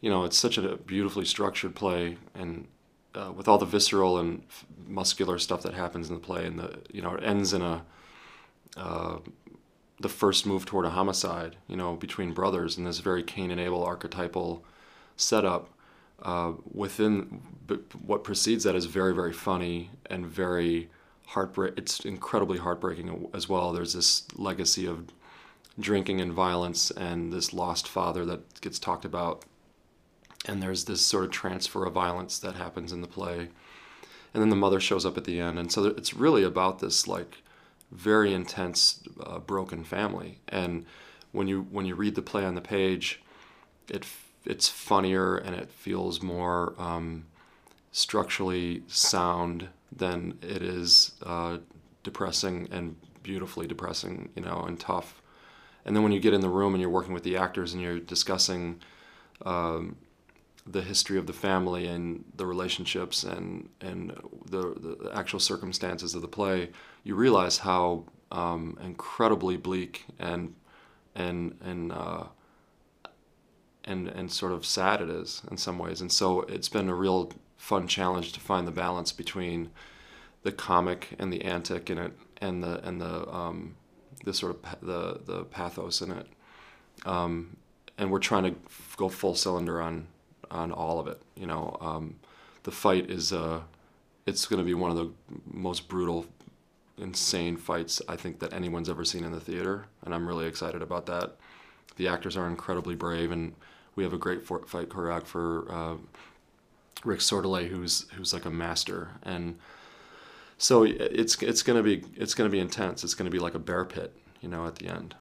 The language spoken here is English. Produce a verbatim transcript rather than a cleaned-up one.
you know, it's such a beautifully structured play, and uh, with all the visceral and f- muscular stuff that happens in the play, and the you know it ends in a uh, the first move toward a homicide, you know, between brothers, and this very Cain and Abel archetypal setup. Uh, within but what precedes that is very, very funny and very heartbreak. It's incredibly heartbreaking as well. There's this legacy of drinking and violence, and this lost father that gets talked about, and there's this sort of transfer of violence that happens in the play, and then the mother shows up at the end, and so it's really about this like very intense uh, broken family. And when you when you read the play on the page, it it's funnier and it feels more um, structurally sound than it is uh, depressing and beautifully depressing, you know, and tough. And then when you get in the room and you're working with the actors and you're discussing um, the history of the family and the relationships and and the, the actual circumstances of the play, you realize how um, incredibly bleak and and and uh, and and sort of sad it is in some ways. And so it's been a real fun challenge to find the balance between the comic and the antic in it, and the and the um, the sort of pa- the the pathos in it. Um, and we're trying to f- go full cylinder on on all of it. You know, um, the fight is uh, it's going to be one of the most brutal, insane fights I think that anyone's ever seen in the theater, and I'm really excited about that. The actors are incredibly brave, and we have a great for- fight choreographer, uh, Rick Sordelay, who's who's like a master. And so it's it's gonna be it's gonna be intense. It's gonna be like a bear pit, you know, at the end.